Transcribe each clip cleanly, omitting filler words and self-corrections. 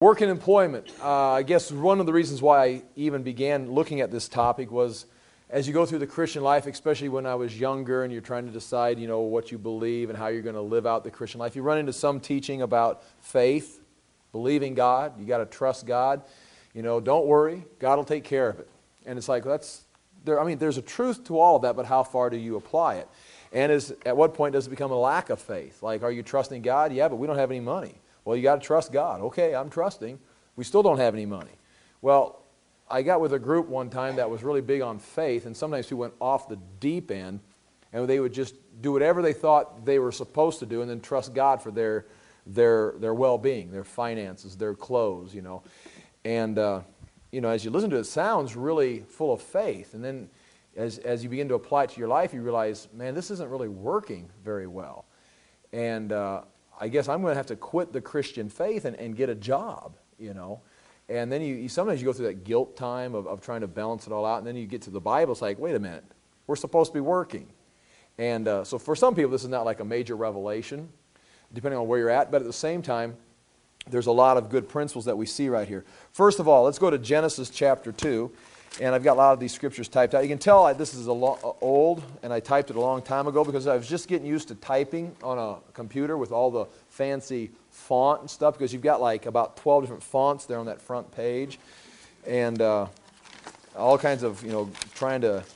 Work and employment. I guess one of the reasons why I even began looking at this topic was as you go through the Christian life, especially when I was younger and you're trying to decide, what you believe and how you're going to live out the Christian life, you run into some teaching about faith, believing God. You got to trust God. Don't worry, God will take care of it. And it's like, there's a truth to all of that, but how far do you apply it? And at what point does it become a lack of faith? Like, are you trusting God? Yeah, but we don't have any money. Well, you got to trust God. Okay, I'm trusting. We still don't have any money. Well, I got with a group one time that was really big on faith, and sometimes we went off the deep end, and they would just do whatever they thought they were supposed to do, and then trust God for their well-being, their finances, their clothes, And as you listen to it, it sounds really full of faith, and then as you begin to apply it to your life, you realize, man, this isn't really working very well, and I guess I'm going to have to quit the Christian faith and get a job, And then you sometimes you go through that guilt time of trying to balance it all out, and then you get to the Bible, it's like, wait a minute, we're supposed to be working. And so for some people, this is not like a major revelation, depending on where you're at, but at the same time, there's a lot of good principles that we see right here. First of all, let's go to Genesis chapter 2. And I've got a lot of these scriptures typed out. You can tell this is old, and I typed it a long time ago because I was just getting used to typing on a computer with all the fancy font and stuff, because you've got like about 12 different fonts there on that front page. And all kinds of, trying to,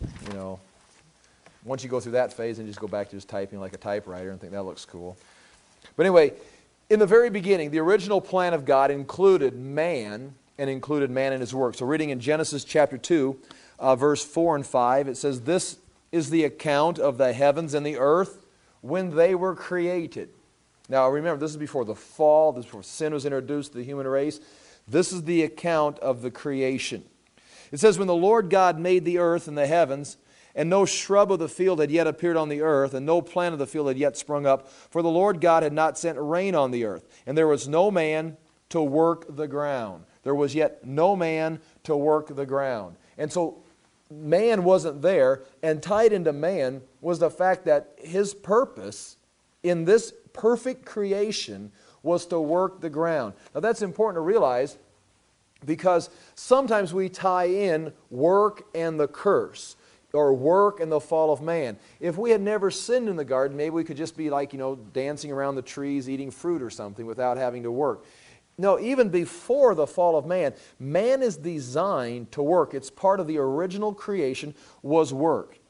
once you go through that phase, then you just go back to just typing like a typewriter and think that looks cool. But anyway, in the very beginning, the original plan of God included man in his work. So reading in Genesis chapter 2, verse 4 and 5, it says, "This is the account of the heavens and the earth when they were created." Now remember, this is before the fall, this is before sin was introduced to the human race. This is the account of the creation. It says, "When the Lord God made the earth and the heavens, and no shrub of the field had yet appeared on the earth, and no plant of the field had yet sprung up, for the Lord God had not sent rain on the earth, and there was no man to work the ground." There was yet no man to work the ground. And so man wasn't there, and tied into man was the fact that his purpose in this perfect creation was to work the ground. Now that's important to realize, because sometimes we tie in work and the curse, or work and the fall of man. If we had never sinned in the garden, maybe we could just be like, dancing around the trees, eating fruit or something without having to work. No, even before the fall of man, man is designed to work. It's part of the original creation was work.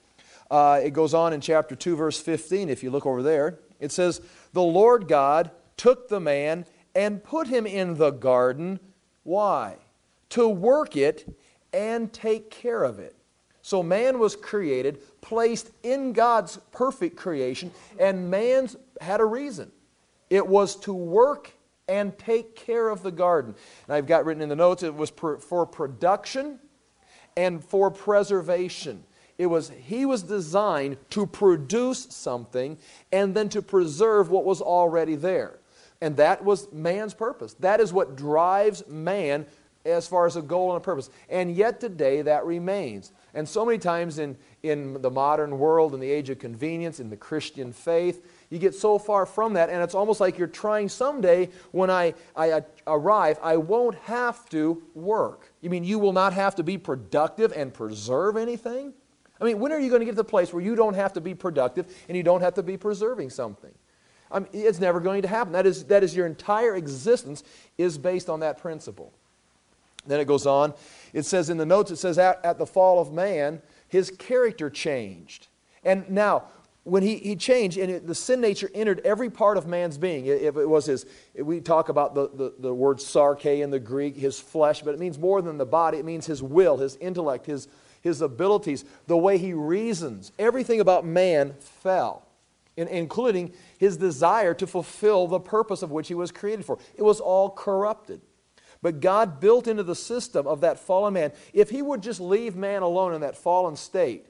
It goes on in chapter 2, verse 15, if you look over there. It says, "The Lord God took the man and put him in the garden." Why? "To work it and take care of it." So man was created, placed in God's perfect creation, and man had a reason. It was to work and take care of the garden. And I've got written in the notes, it was for production and for preservation. He was designed to produce something and then to preserve what was already there. And that was man's purpose. That is what drives man as far as a goal and a purpose. And yet today that remains. And so many times in the modern world, in the age of convenience, in the Christian faith, you get so far from that, and it's almost like you're trying someday, when I arrive, I won't have to work. You mean you will not have to be productive and preserve anything? I mean, when are you going to get to the place where you don't have to be productive and you don't have to be preserving something? I mean, it's never going to happen. That is your entire existence is based on that principle. Then it goes on. It says in the notes, it says at the fall of man, his character changed. And now, when he changed, and the sin nature entered every part of man's being. If it was we talk about the word sarke in the Greek, his flesh, but it means more than the body. It means his will, his intellect, his abilities, the way he reasons. Everything about man fell, including his desire to fulfill the purpose of which he was created for. It was all corrupted. But God built into the system of that fallen man, if he would just leave man alone in that fallen state,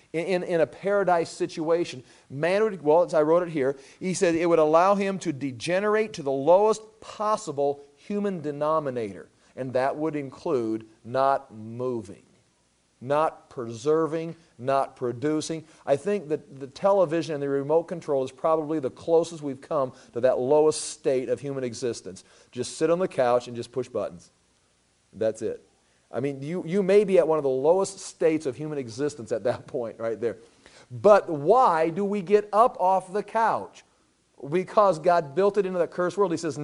in a paradise situation, man would, well, as I wrote it here, he said it would allow him to degenerate to the lowest possible human denominator. And that would include not moving. not preserving, not producing. I think that the television and the remote control is probably the closest we've come to that lowest state of human existence. Just sit on the couch and just push buttons. That's it. I mean, you may be at one of the lowest states of human existence at that point right there. But why do we get up off the couch? Because God built it into that cursed world. He says,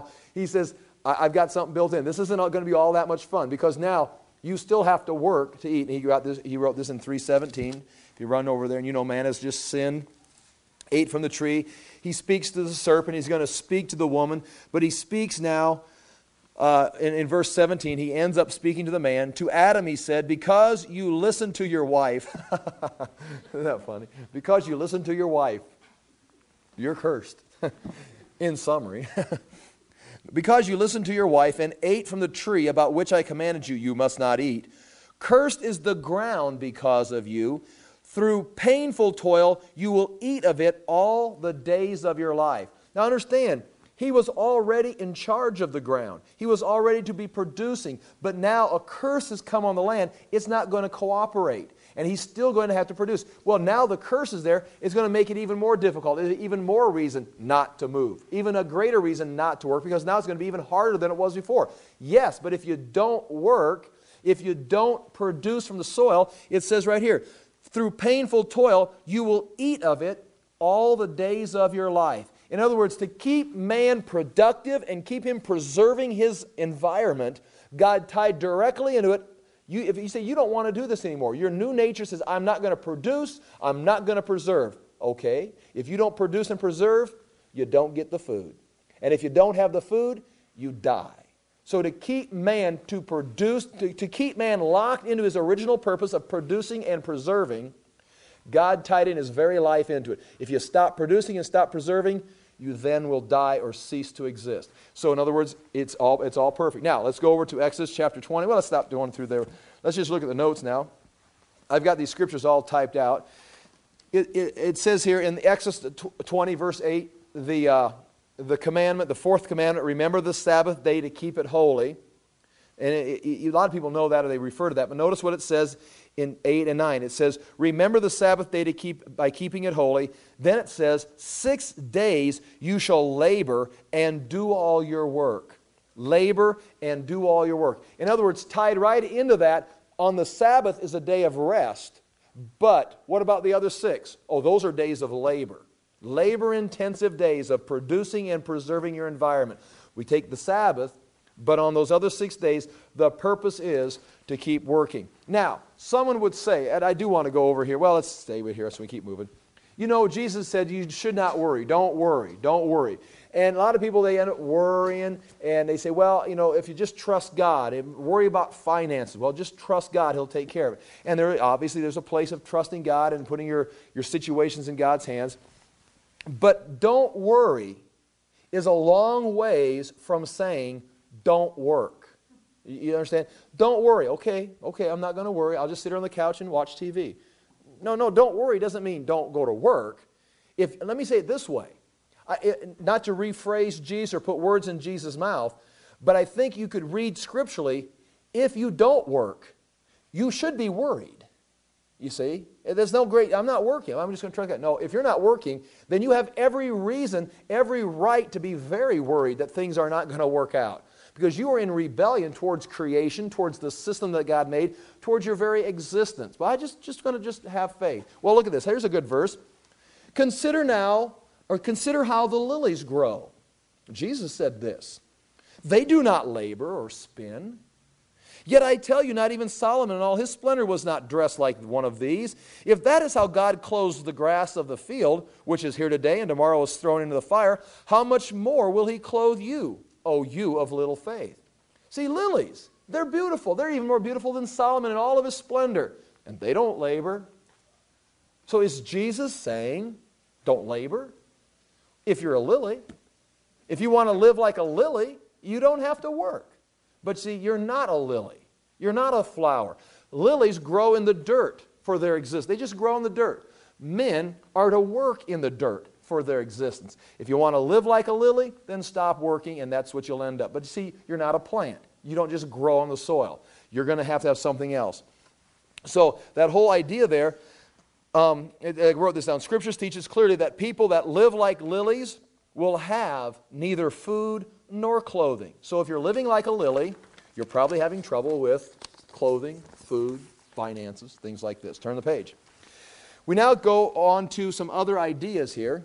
I've got something built in. This isn't going to be all that much fun, because now you still have to work to eat. And he wrote this in 3:17. If you run over there, and you know man has just sinned, ate from the tree. He speaks to the serpent. He's going to speak to the woman. But he speaks now, in verse 17, he ends up speaking to the man. To Adam he said, because you listened to your wife. Isn't that funny? Because you listened to your wife, you're cursed. In summary. Because you listened to your wife and ate from the tree about which I commanded you, you must not eat. Cursed is the ground because of you. Through painful toil, you will eat of it all the days of your life. Now understand, he was already in charge of the ground. He was already to be producing. But now a curse has come on the land. It's not going to cooperate. And he's still going to have to produce. Well, now the curse is there. It's going to make it even more difficult. Even more reason not to move. Even a greater reason not to work, because now it's going to be even harder than it was before. Yes, but if you don't work, if you don't produce from the soil, it says right here, through painful toil, you will eat of it all the days of your life. In other words, to keep man productive and keep him preserving his environment, God tied directly into it. If you say you don't want to do this anymore, your new nature says, I'm not going to produce, I'm not going to preserve. Okay, if you don't produce and preserve, you don't get the food. And if you don't have the food, you die. So to keep man to produce, to keep man locked into his original purpose of producing and preserving, God tied in his very life into it. If you stop producing and stop preserving, you then will die or cease to exist. So in other words, it's all perfect. Now, let's go over to Exodus chapter 20. Well, let's stop going through there. Let's just look at the notes now. I've got these scriptures all typed out. It says here in Exodus 20, verse 8, the commandment, the fourth commandment, remember the Sabbath day to keep it holy. And a lot of people know that, or they refer to that. But notice what it says in 8 and 9. It says, remember the Sabbath day to keep by keeping it holy. Then it says, 6 days you shall labor and do all your work. Labor and do all your work. In other words, tied right into that, on the Sabbath is a day of rest. But what about the other 6? Oh, those are days of labor. Labor-intensive days of producing and preserving your environment. We take the Sabbath, but on those other 6 days, the purpose is to keep working. Now, someone would say, and I do want to go over here. Well, let's stay with here so we keep moving. You know, Jesus said you should not worry. Don't worry. Don't worry. And a lot of people, they end up worrying, and they say, well, you know, if you just trust God and worry about finances, well, just trust God. He'll take care of it. And obviously there's a place of trusting God and putting your situations in God's hands. But don't worry is a long ways from saying don't work. You understand? Don't worry. Okay, I'm not going to worry. I'll just sit here on the couch and watch TV. No, don't worry doesn't mean don't go to work. Let me say it this way. Not to rephrase Jesus or put words in Jesus' mouth, but I think you could read scripturally, if you don't work, you should be worried. You see? There's no great, I'm not working, I'm just going to try that. No, if you're not working, then you have every reason, every right to be very worried that things are not going to work out. Because you are in rebellion towards creation, towards the system that God made, towards your very existence. Well, I'm just going to have faith. Well, look at this. Here's a good verse. Consider how the lilies grow. Jesus said this. They do not labor or spin. Yet I tell you, not even Solomon in all his splendor was not dressed like one of these. If that is how God clothes the grass of the field, which is here today and tomorrow is thrown into the fire, how much more will he clothe you, O you of little faith? See, lilies, they're beautiful. They're even more beautiful than Solomon in all of his splendor. And they don't labor. So is Jesus saying, don't labor? If you're a lily, if you want to live like a lily, you don't have to work. But see, you're not a lily. You're not a flower. Lilies grow in the dirt for their existence. They just grow in the dirt. Men are to work in the dirt for their existence. If you want to live like a lily, then stop working, and that's what you'll end up. But see, you're not a plant. You don't just grow on the soil. You're going to have something else. So that whole idea there, I wrote this down. Scriptures teaches clearly that people that live like lilies will have neither food nor clothing. So if you're living like a lily, you're probably having trouble with clothing, food, finances, things like this. Turn the page. We now go on to some other ideas here.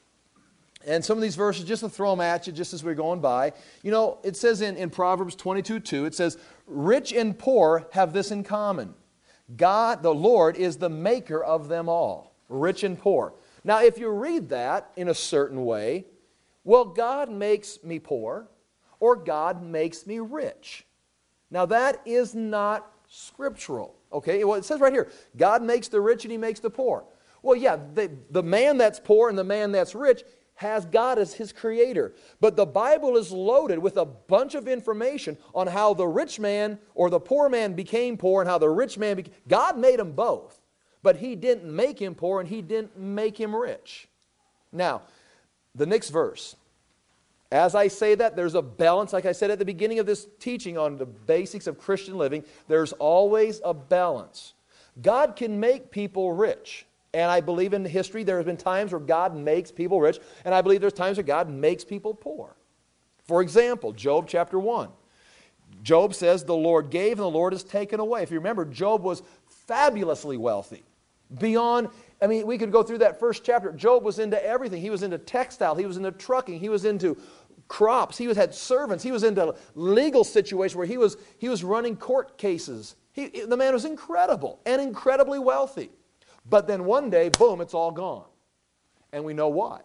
And some of these verses, just to throw them at you, just as we're going by. You know, it says in Proverbs 22:2, it says, rich and poor have this in common. God, the Lord, is the maker of them all. Rich and poor. Now, if you read that in a certain way, well, God makes me poor, or God makes me rich. Now, that is not scriptural. Okay, well, it says right here, God makes the rich and He makes the poor. Well, yeah, the man that's poor and the man that's rich has God as his creator. But the Bible is loaded with a bunch of information on how the rich man or the poor man became poor and how the rich man became... God made them both, but He didn't make him poor and He didn't make him rich. Now, the next verse. As I say that, there's a balance. Like I said at the beginning of this teaching on the basics of Christian living, there's always a balance. God can make people rich. And I believe in history there have been times where God makes people rich, and I believe there's times where God makes people poor. For example, Job chapter 1. Job says, the Lord gave and the Lord has taken away. If you remember, Job was fabulously wealthy. Beyond, I mean, we could go through that first chapter. Job was into everything. He was into textile. He was into trucking. He was into crops. He had servants. He was into legal situations where he was running court cases. The man was incredible and incredibly wealthy. But then one day, boom, it's all gone. And we know why.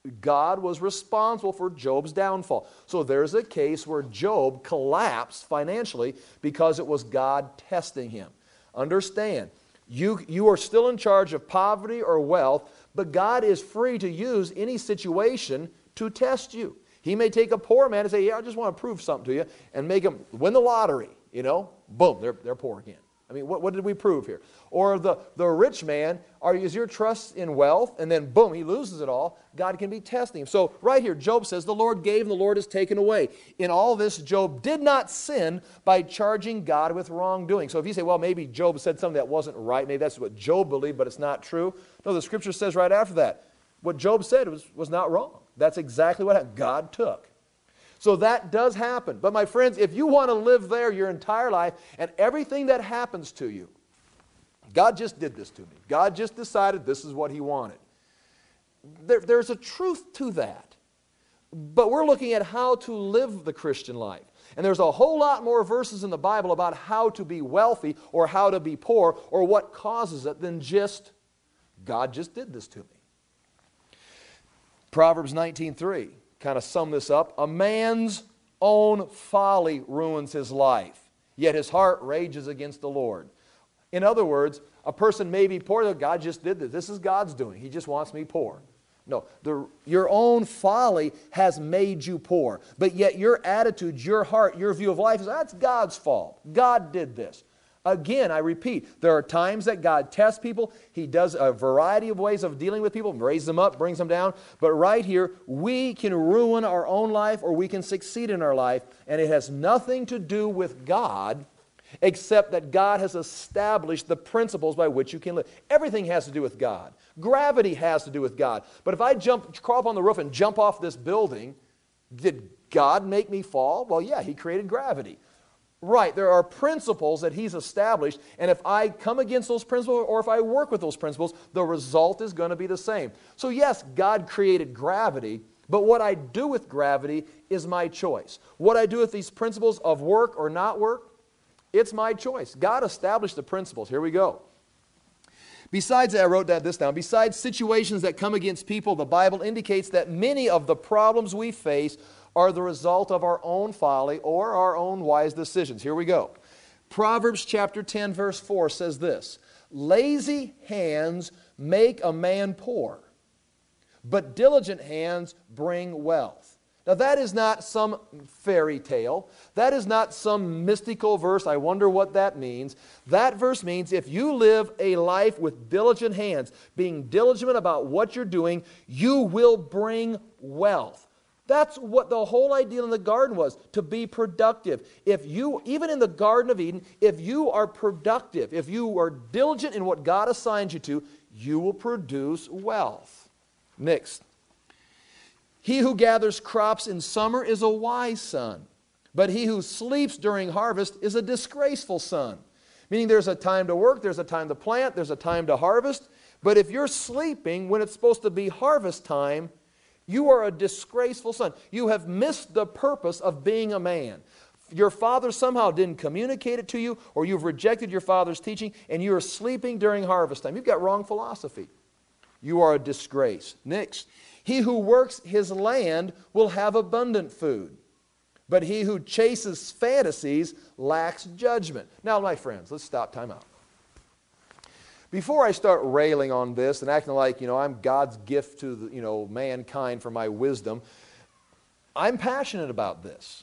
God was responsible for Job's downfall. So there's a case where Job collapsed financially because it was God testing him. Understand, you are still in charge of poverty or wealth, but God is free to use any situation to test you. He may take a poor man and say, yeah, I just want to prove something to you, and make him win the lottery, Boom, they're poor again. I mean, what did we prove here? Or the rich man, is your trust in wealth? And then, boom, he loses it all. God can be testing him. So right here, Job says, the Lord gave and the Lord has taken away. In all this, Job did not sin by charging God with wrongdoing. So if you say, well, maybe Job said something that wasn't right, maybe that's what Job believed, but it's not true. No, the Scripture says right after that, what Job said was not wrong. That's exactly what happened. God took. So that does happen. But my friends, if you want to live there your entire life and everything that happens to you, God just did this to me. God just decided this is what He wanted. There's a truth to that. But we're looking at how to live the Christian life. And there's a whole lot more verses in the Bible about how to be wealthy or how to be poor or what causes it than just, God just did this to me. Proverbs 19:3. Kind of sum this up. A man's own folly ruins his life, yet his heart rages against the Lord. In other words, a person may be poor. God just did this. This is God's doing. He just wants me poor. No, your own folly has made you poor. But yet your attitude, your heart, your view of life is, that's God's fault. God did this. Again, I repeat, there are times that God tests people. He does a variety of ways of dealing with people, raises them up, brings them down. But right here, we can ruin our own life or we can succeed in our life, and it has nothing to do with God except that God has established the principles by which you can live. Everything has to do with God. Gravity has to do with God. But if I crawl up on the roof and jump off this building, did God make me fall? Well, yeah, He created gravity. Right, there are principles that He's established, and if I come against those principles or if I work with those principles, the result is going to be the same. So yes, God created gravity, but what I do with gravity is my choice. What I do with these principles of work or not work, it's my choice. God established the principles. Here we go. Besides, I wrote this down, besides situations that come against people, the Bible indicates that many of the problems we face are the result of our own folly or our own wise decisions. Here we go. Proverbs chapter 10 verse 4 says this, lazy hands make a man poor, but diligent hands bring wealth. Now that is not some fairy tale. That is not some mystical verse. I wonder what that means. That verse means if you live a life with diligent hands, being diligent about what you're doing, you will bring wealth. That's what the whole idea in the garden was, to be productive. If you, even in the Garden of Eden, if you are productive, if you are diligent in what God assigns you to, you will produce wealth. Next. He who gathers crops in summer is a wise son, but he who sleeps during harvest is a disgraceful son. Meaning there's a time to work, there's a time to plant, there's a time to harvest. But if you're sleeping when it's supposed to be harvest time, you are a disgraceful son. You have missed the purpose of being a man. Your father somehow didn't communicate it to you, or you've rejected your father's teaching, and you are sleeping during harvest time. You've got wrong philosophy. You are a disgrace. Next, he who works his land will have abundant food, but he who chases fantasies lacks judgment. Now, my friends, let's stop, time out. Before I start railing on this and acting like, I'm God's gift to, mankind for my wisdom, I'm passionate about this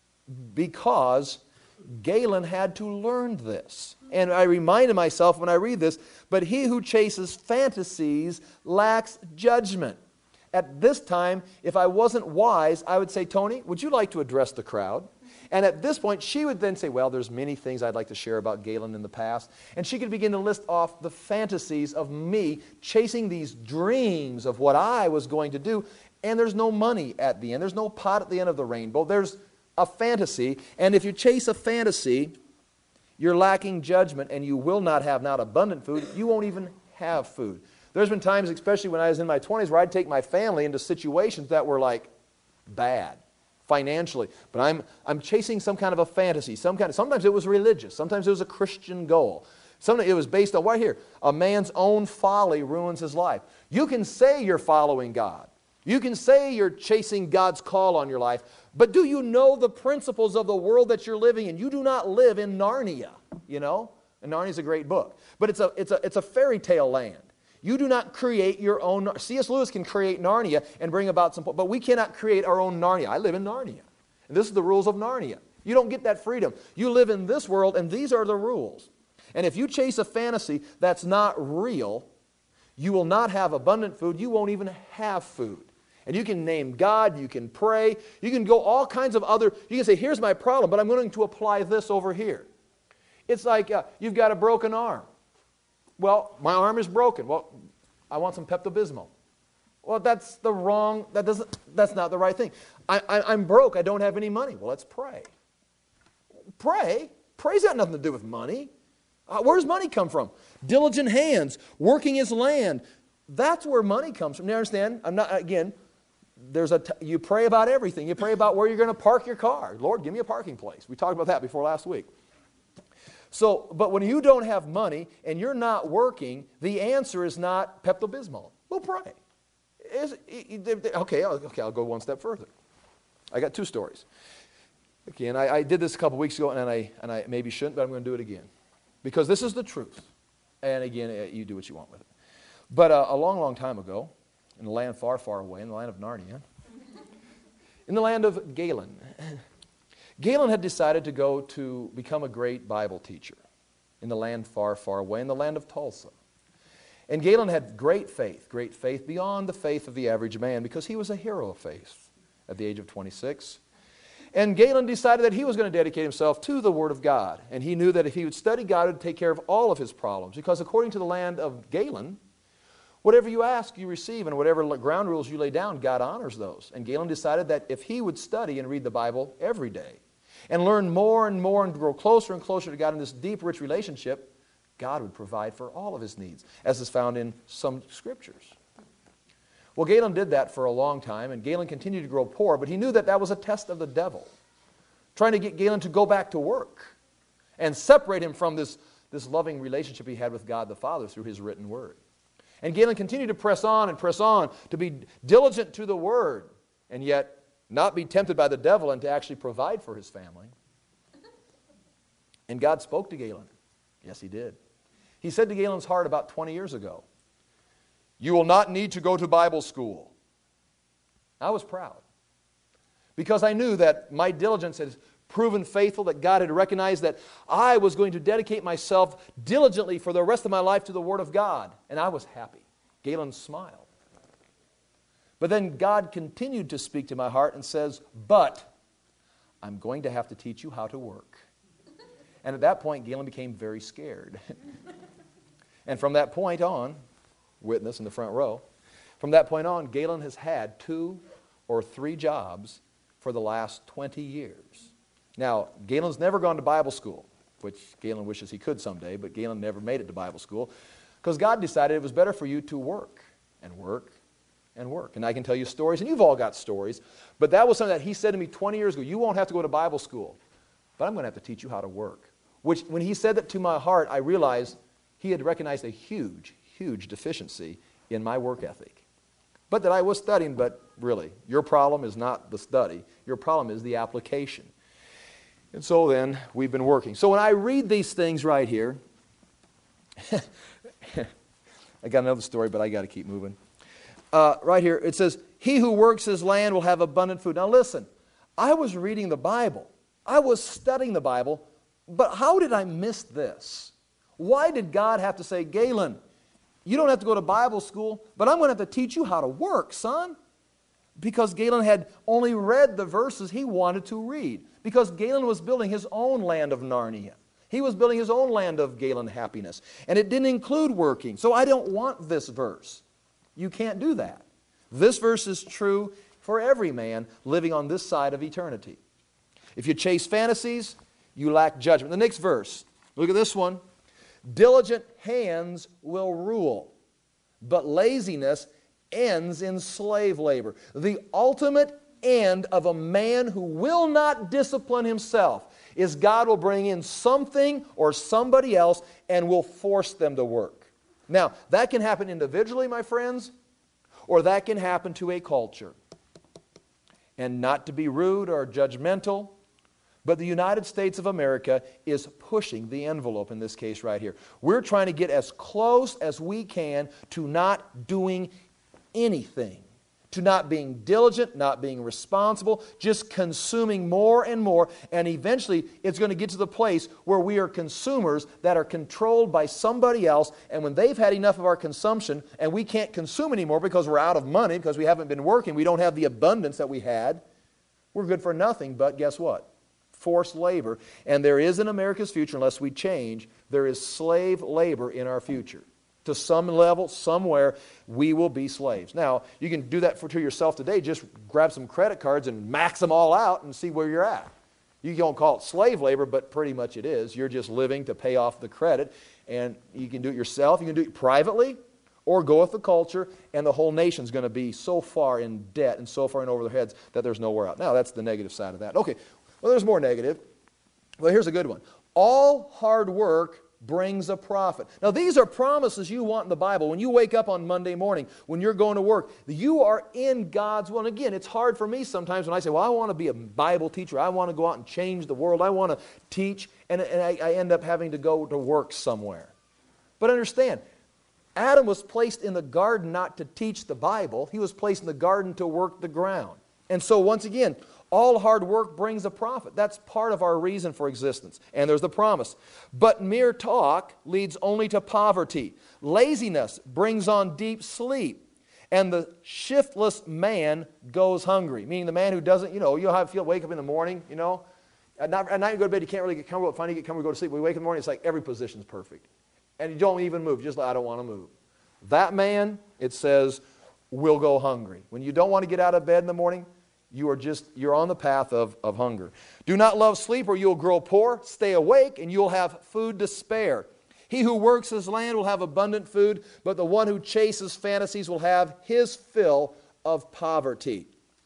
because Galen had to learn this. And I reminded myself when I read this, but he who chases fantasies lacks judgment. At this time, if I wasn't wise, I would say, Tony, would you like to address the crowd? And at this point, she would then say, well, there's many things I'd like to share about Galen in the past. And she could begin to list off the fantasies of me chasing these dreams of what I was going to do. And there's no money at the end. There's no pot at the end of the rainbow. There's a fantasy. And if you chase a fantasy, you're lacking judgment and you will not have abundant food. You won't even have food. There's been times, especially when I was in my 20s, where I'd take my family into situations that were like bad financially. But I'm chasing some kind of a fantasy. Sometimes it was religious. Sometimes it was a Christian goal. Sometimes it was based on, right here, a man's own folly ruins his life. You can say you're following God. You can say you're chasing God's call on your life. But do you know the principles of the world that you're living in? You do not live in Narnia, And Narnia's a great book. But it's a fairy tale land. You do not create your own. C.S. Lewis can create Narnia and bring about some, but we cannot create our own Narnia. I live in Narnia. And this is the rules of Narnia. You don't get that freedom. You live in this world, and these are the rules. And if you chase a fantasy that's not real, you will not have abundant food. You won't even have food. And you can name God, you can pray, you can go all kinds of other, you can say, here's my problem, but I'm going to apply this over here. It's like you've got a broken arm. Well, my arm is broken. Well, I want some Pepto-Bismol. Well, that's not the right thing. I'm broke. I don't have any money. Well, let's pray. Pray? Pray's got nothing to do with money. Where does money come from? Diligent hands, working his land. That's where money comes from. You understand? You pray about everything. You pray about where you're going to park your car. Lord, give me a parking place. We talked about that before last week. But when you don't have money and you're not working, the answer is not Pepto-Bismol. We'll pray. Okay, I'll go one step further. I got two stories. Again, I did this a couple weeks ago, and I maybe shouldn't, but I'm going to do it again. Because this is the truth. And again, you do what you want with it. But a long, long time ago, in a land far, far away, in the land of Narnia, in the land of Galen, Galen had decided to go to become a great Bible teacher in the land far, far away, in the land of Tulsa. And Galen had great faith beyond the faith of the average man, because he was a hero of faith at the age of 26. And Galen decided that he was going to dedicate himself to the Word of God. And he knew that if he would study God, it would take care of all of his problems. Because according to the land of Galen, whatever you ask, you receive, and whatever ground rules you lay down, God honors those. And Galen decided that if he would study and read the Bible every day, and learn more and more and grow closer and closer to God in this deep, rich relationship, God would provide for all of his needs, as is found in some scriptures. Well, Galen did that for a long time, and Galen continued to grow poor, but he knew that that was a test of the devil, trying to get Galen to go back to work and separate him from this loving relationship he had with God the Father through his written word. And Galen continued to press on, to be diligent to the word, and yet not be tempted by the devil and to actually provide for his family. And God spoke to Galen. Yes, he did. He said to Galen's heart about 20 years ago, "You will not need to go to Bible school." I was proud because I knew that my diligence had proven faithful, that God had recognized that I was going to dedicate myself diligently for the rest of my life to the Word of God. And I was happy. Galen smiled. But then God continued to speak to my heart and says, but I'm going to have to teach you how to work. And at that point, Galen became very scared. And from that point on, witness in the front row, from that point on, Galen has had 2 or 3 jobs for the last 20 years. Now, Galen's never gone to Bible school, which Galen wishes he could someday, but Galen never made it to Bible school because God decided it was better for you to work and work and work. And I can tell you stories, and you've all got stories, but that was something that he said to me 20 years ago. You won't have to go to Bible school, but I'm going to have to teach you how to work. Which, when he said that to my heart, I realized he had recognized a huge, huge deficiency in my work ethic. But that I was studying, but really, your problem is not the study. Your problem is the application. And so then, we've been working. So when I read these things right here, I got another story, but I got to keep moving. Right here, it says, he who works his land will have abundant food. Now listen, I was reading the Bible. I was studying the Bible, but how did I miss this? Why did God have to say, Galen, you don't have to go to Bible school, but I'm going to have to teach you how to work, son? Because Galen had only read the verses he wanted to read. Because Galen was building his own land of Narnia. He was building his own land of Galen happiness. And it didn't include working. So I don't want this verse. You can't do that. This verse is true for every man living on this side of eternity. If you chase fantasies, you lack judgment. The next verse, look at this one. Diligent hands will rule, but laziness ends in slave labor. The ultimate end of a man who will not discipline himself is God will bring in something or somebody else and will force them to work. Now, that can happen individually, my friends, or that can happen to a culture. And not to be rude or judgmental, but the United States of America is pushing the envelope in this case right here. We're trying to get as close as we can to not doing anything, to not being diligent, not being responsible, just consuming more and more, and eventually it's going to get to the place where we are consumers that are controlled by somebody else, and when they've had enough of our consumption and we can't consume anymore because we're out of money, because we haven't been working, we don't have the abundance that we had, we're good for nothing but guess what? Forced labor. And there is in America's future, unless we change, there is slave labor in our future. To some level, somewhere, we will be slaves. Now, you can do that to yourself today. Just grab some credit cards and max them all out and see where you're at. You don't call it slave labor, but pretty much it is. You're just living to pay off the credit. And you can do it yourself. You can do it privately or go with the culture. And the whole nation's going to be so far in debt and so far in over their heads that there's nowhere out. Now, that's the negative side of that. Okay, well, there's more negative. Well, here's a good one. All hard work brings a profit. Now, these are promises you want in the Bible. When you wake up on Monday morning, when you're going to work, you are in God's will. And again, it's hard for me sometimes when I say, well, I want to be a Bible teacher. I want to go out and change the world. I want to teach. And I end up having to go to work somewhere. But understand, Adam was placed in the garden not to teach the Bible. He was placed in the garden to work the ground. And so once again, all hard work brings a profit. That's part of our reason for existence. And there's the promise. But mere talk leads only to poverty. Laziness brings on deep sleep. And the shiftless man goes hungry. Meaning the man who doesn't, you know how I feel, wake up in the morning, At night you go to bed, you can't really get comfortable. Finally you get comfortable, go to sleep. When you wake up in the morning, it's like every position's perfect. And you don't even move. Just like, I don't want to move. That man, it says, will go hungry. When you don't want to get out of bed in the morning, you're on the path of hunger. Do not love sleep or you'll grow poor. Stay awake and you'll have food to spare. He who works his land will have abundant food, but the one who chases fantasies will have his fill of poverty.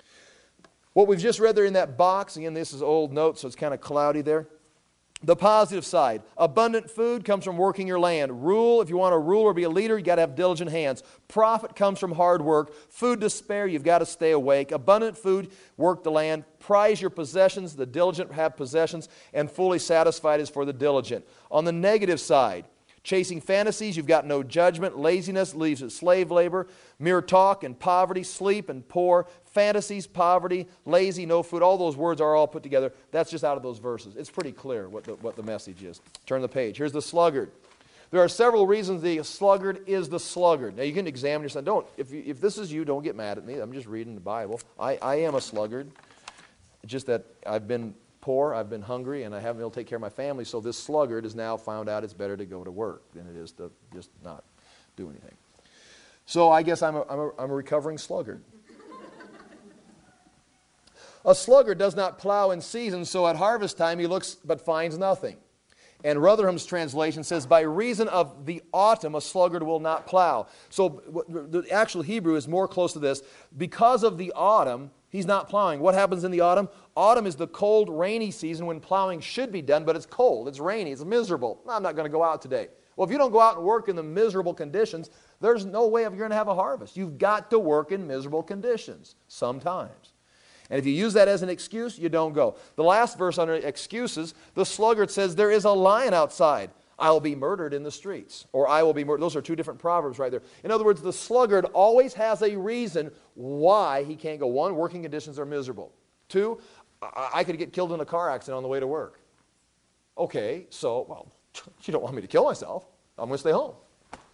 What we've just read there in that box, again, this is old notes, so it's kind of cloudy there. The positive side, abundant food comes from working your land. Rule, if you want to rule or be a leader, you've got to have diligent hands. Profit comes from hard work. Food to spare, you've got to stay awake. Abundant food, work the land. Prize your possessions, the diligent have possessions, and fully satisfied is for the diligent. On the negative side, chasing fantasies, you've got no judgment. Laziness leaves it slave labor. Mere talk and poverty, sleep and poor. Fantasies, poverty, lazy, no food. All those words are all put together. That's just out of those verses. It's pretty clear what the message is. Turn the page. Here's the sluggard. There are several reasons the sluggard is the sluggard. Now you can examine yourself. If this is you, don't get mad at me. I'm just reading the Bible. I am a sluggard. It's just that I've been poor, I've been hungry, and I haven't been able to take care of my family. So this sluggard has now found out it's better to go to work than it is to just not do anything. So I guess I'm a recovering sluggard. A sluggard does not plow in season, so at harvest time he looks but finds nothing. And Rotherham's translation says, by reason of the autumn, a sluggard will not plow. So the actual Hebrew is more close to this. Because of the autumn, he's not plowing. What happens in the autumn? Autumn is the cold, rainy season when plowing should be done, but it's cold, it's rainy, it's miserable. I'm not going to go out today. Well, if you don't go out and work in the miserable conditions, there's no way you're going to have a harvest. You've got to work in miserable conditions sometimes. And if you use that as an excuse, you don't go. The last verse under excuses, the sluggard says, there is a lion outside. I will be murdered in the streets. Or I will be murdered. Those are two different proverbs right there. In other words, the sluggard always has a reason why he can't go. One, working conditions are miserable. Two, I could get killed in a car accident on the way to work. Okay, so, well, you don't want me to kill myself. I'm going to stay home.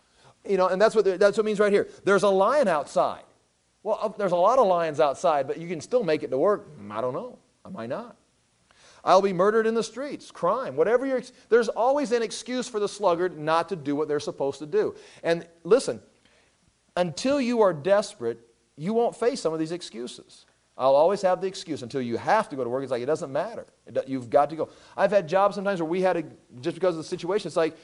And that's what it means right here. There's a lion outside. Well, there's a lot of lions outside, but you can still make it to work. I don't know. I might not. I'll be murdered in the streets, crime, whatever there's always an excuse for the sluggard not to do what they're supposed to do. And listen, until you are desperate, you won't face some of these excuses. I'll always have the excuse until you have to go to work. It's like, it doesn't matter. You've got to go. I've had jobs sometimes where we had to, just because of the situation, it's like,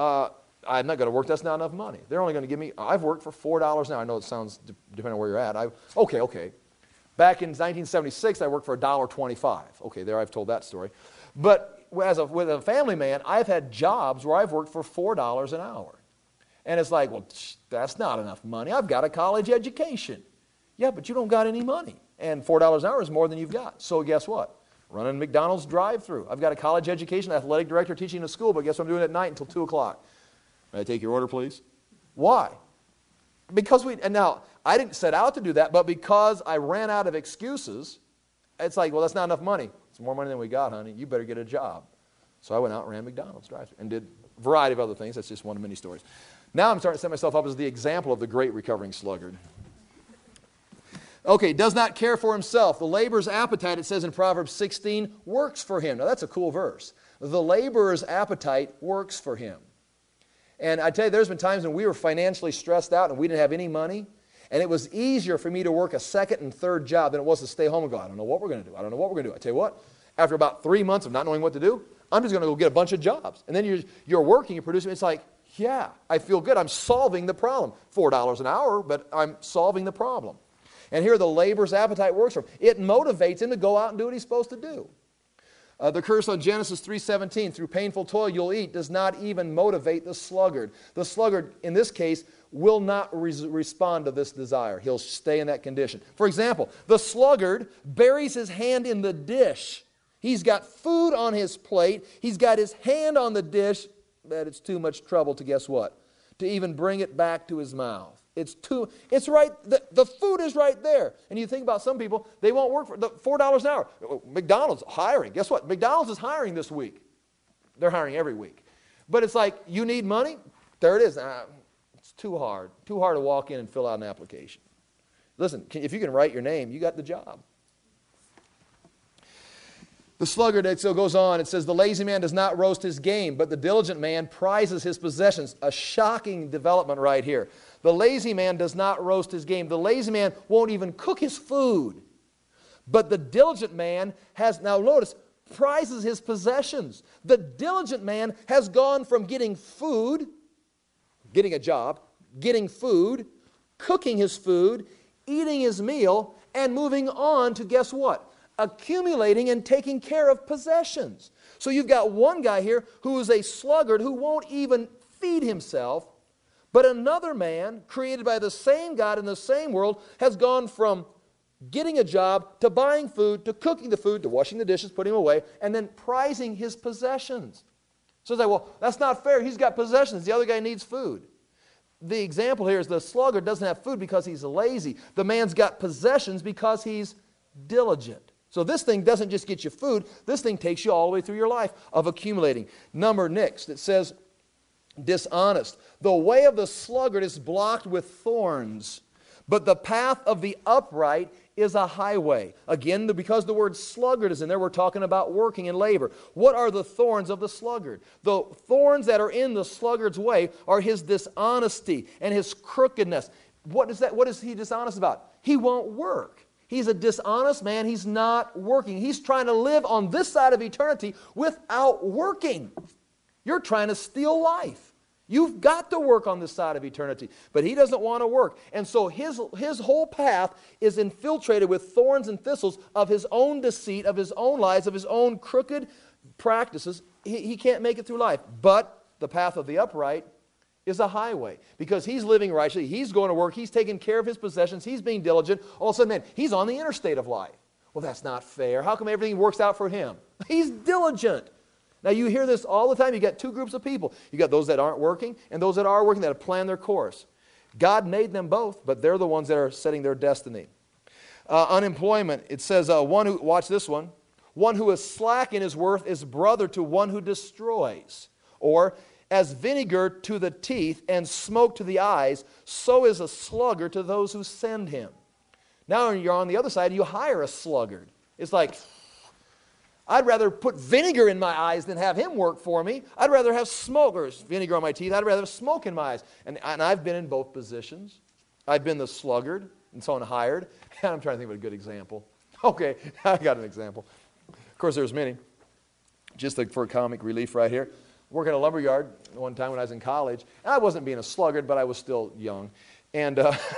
I'm not going to work. That's not enough money. They're only going to give me, I've worked for $4 an hour. I know it sounds, depending on where you're at. Okay. Back in 1976, I worked for $1.25. Okay, there I've told that story. But with a family man, I've had jobs where I've worked for $4 an hour. And it's like, well, that's not enough money. I've got a college education. Yeah, but you don't got any money. And $4 an hour is more than you've got. So guess what? Running McDonald's drive-thru. I've got a college education, athletic director teaching in a school, but guess what I'm doing at night until 2 o'clock? May I take your order, please? Why? Because and now, I didn't set out to do that, but because I ran out of excuses, it's like, well, that's not enough money. It's more money than we got, honey. You better get a job. So I went out and ran McDonald's drive-thru and did a variety of other things. That's just one of many stories. Now I'm starting to set myself up as the example of the great recovering sluggard. Okay, does not care for himself. The laborer's appetite, it says in Proverbs 16, works for him. Now that's a cool verse. The laborer's appetite works for him. And I tell you, there's been times when we were financially stressed out and we didn't have any money, and it was easier for me to work a second and third job than it was to stay home and go, I don't know what we're going to do. I don't know what we're going to do. I tell you what, after about 3 months of not knowing what to do, I'm just going to go get a bunch of jobs. And then you're working, you're producing. It's like, yeah, I feel good. I'm solving the problem. $4 an hour, but I'm solving the problem. And here the laborer's appetite works for him. It motivates him to go out and do what he's supposed to do. The curse on Genesis 3:17, through painful toil you'll eat, does not even motivate the sluggard. The sluggard, in this case, will not respond to this desire. He'll stay in that condition. For example, the sluggard buries his hand in the dish. He's got food on his plate. He's got his hand on the dish, but it's too much trouble to guess what? To even bring it back to his mouth. It's right, the food is right there. And you think about some people, they won't work for $4 an hour. McDonald's hiring. Guess what? McDonald's is hiring this week. They're hiring every week. But it's like, you need money? There it is. It's too hard. Too hard to walk in and fill out an application. Listen, if you can write your name, you got the job. The sluggard, it still goes on. It says, the lazy man does not roast his game, but the diligent man prizes his possessions. A shocking development right here. The lazy man does not roast his game. The lazy man won't even cook his food. But the diligent man now notice, prizes his possessions. The diligent man has gone from getting food, getting a job, getting food, cooking his food, eating his meal, and moving on to guess what? Accumulating and taking care of possessions. So you've got one guy here who is a sluggard who won't even feed himself, but another man created by the same God in the same world has gone from getting a job to buying food to cooking the food to washing the dishes, putting them away, and then prizing his possessions. So it's like, well, that's not fair. He's got possessions. The other guy needs food. The example here is the sluggard doesn't have food because he's lazy. The man's got possessions because he's diligent. So this thing doesn't just get you food. This thing takes you all the way through your life of accumulating. Number next, it says, dishonest. The way of the sluggard is blocked with thorns, but the path of the upright is a highway. Again, because the word sluggard is in there, we're talking about working and labor. What are the thorns of the sluggard? The thorns that are in the sluggard's way are his dishonesty and his crookedness. What is he dishonest about? He won't work. He's a dishonest man. He's not working. He's trying to live on this side of eternity without working. You're trying to steal life. You've got to work on this side of eternity. But he doesn't want to work. And so his whole path is infiltrated with thorns and thistles of his own deceit, of his own lies, of his own crooked practices. He can't make it through life. But the path of the upright is a highway. Because he's living righteously. He's going to work. He's taking care of his possessions. He's being diligent. All of a sudden, man, he's on the interstate of life. Well, that's not fair. How come everything works out for him? He's diligent. Now, you hear this all the time. You got two groups of people. You got those that aren't working and those that are working that have planned their course. God made them both, but they're the ones that are setting their destiny. Unemployment, it says, watch this one, one who is slack in his worth is brother to one who destroys. Or, as vinegar to the teeth and smoke to the eyes, so is a sluggard to those who send him. Now you're on the other side, you hire a sluggard. It's like, I'd rather put vinegar in my eyes than have him work for me. I'd rather have smoke or vinegar on my teeth. I'd rather have smoke in my eyes. And I've been in both positions. I've been the sluggard and someone hired. And I'm trying to think of a good example. Okay, I got an example. Of course, there's many. Just for comic relief right here. Working at a lumber yard one time when I was in college. And I wasn't being a sluggard, but I was still young. And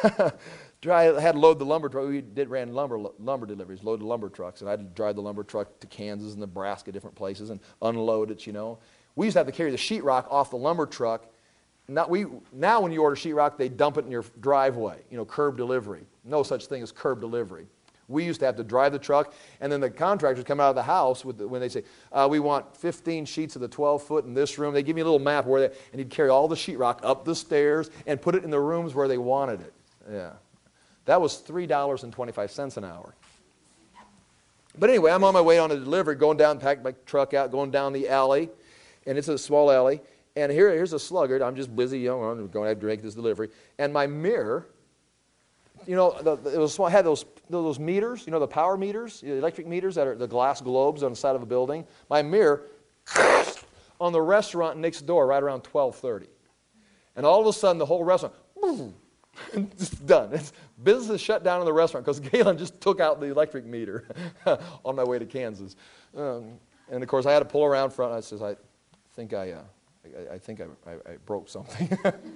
I had to load the lumber truck. We ran lumber deliveries, loaded lumber trucks. And I had to drive the lumber truck to Kansas and Nebraska, different places, and unload it, you know. We used to have to carry the sheetrock off the lumber truck. Now when you order sheetrock, they dump it in your driveway, you know, curb delivery. No such thing as curb delivery. We used to have to drive the truck, and then the contractors come out of the house when they say, we want 15 sheets of the 12-foot in this room. They give me a little map and he'd carry all the sheetrock up the stairs and put it in the rooms where they wanted it. Yeah. That was $3.25 an hour. But anyway, I'm on my way on a delivery, going down, packed my truck out, going down the alley, and it's a small alley. And here's a sluggard. I'm just busy, you know, I'm going to make this delivery. And my mirror, you know, it had those meters, you know, the power meters, the electric meters that are the glass globes on the side of a building. My mirror on the restaurant next door right around 12:30. And all of a sudden, the whole restaurant, it's done. Business is shut down in the restaurant because Galen just took out the electric meter on my way to Kansas. And of course, I had to pull around front. I says, I think I broke something.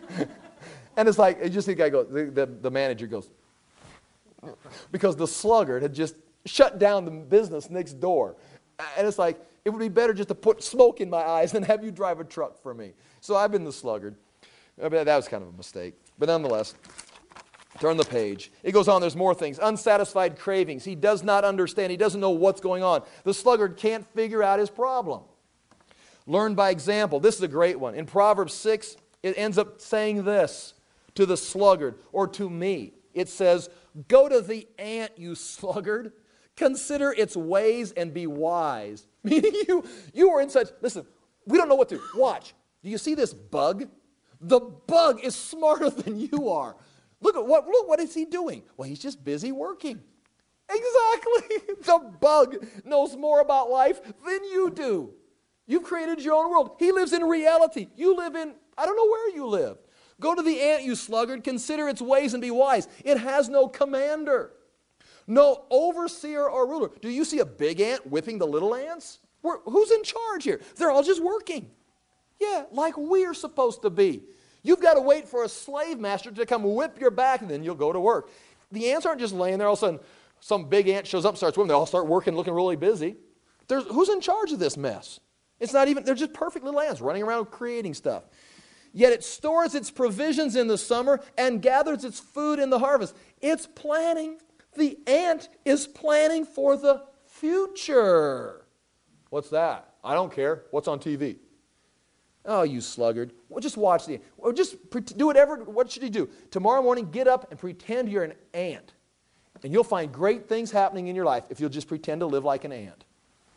And it's like, you just see the guy go, the manager goes, because the sluggard had just shut down the business next door. And it's like, it would be better just to put smoke in my eyes than have you drive a truck for me. So I've been the sluggard. That was kind of a mistake. But nonetheless, turn the page. It goes on, there's more things. Unsatisfied cravings. He does not understand. He doesn't know what's going on. The sluggard can't figure out his problem. Learn by example. This is a great one. In Proverbs 6, it ends up saying this to the sluggard or to me. It says, go to the ant, you sluggard. Consider its ways and be wise. Meaning you are in such, listen, we don't know what to, watch. Do you see this bug? The bug is smarter than you are. Look what is he doing? Well, he's just busy working. Exactly. The bug knows more about life than you do. You've created your own world. He lives in reality. You live in, I don't know where you live. Go to the ant, you sluggard. Consider its ways and be wise. It has no commander, no overseer or ruler. Do you see a big ant whipping the little ants? Who's in charge here? They're all just working. Yeah, like we're supposed to be. You've got to wait for a slave master to come whip your back, and then you'll go to work. The ants aren't just laying there. All of a sudden, some big ant shows up, starts whipping. They all start working, looking really busy. Who's in charge of this mess? It's not even, they're just perfect little ants running around creating stuff. Yet it stores its provisions in the summer and gathers its food in the harvest. It's planning. The ant is planning for the future. What's that? I don't care. What's on TV? Oh, you sluggard. Well, just watch the ant. Or just do whatever. What should you do? Tomorrow morning, get up and pretend you're an ant. And you'll find great things happening in your life if you'll just pretend to live like an ant.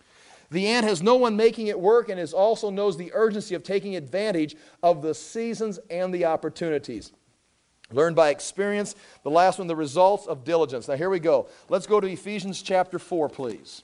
The ant has no one making it work and also knows the urgency of taking advantage of the seasons and the opportunities. Learn by experience. The last one, the results of diligence. Now here we go. Let's go to Ephesians chapter 4, please.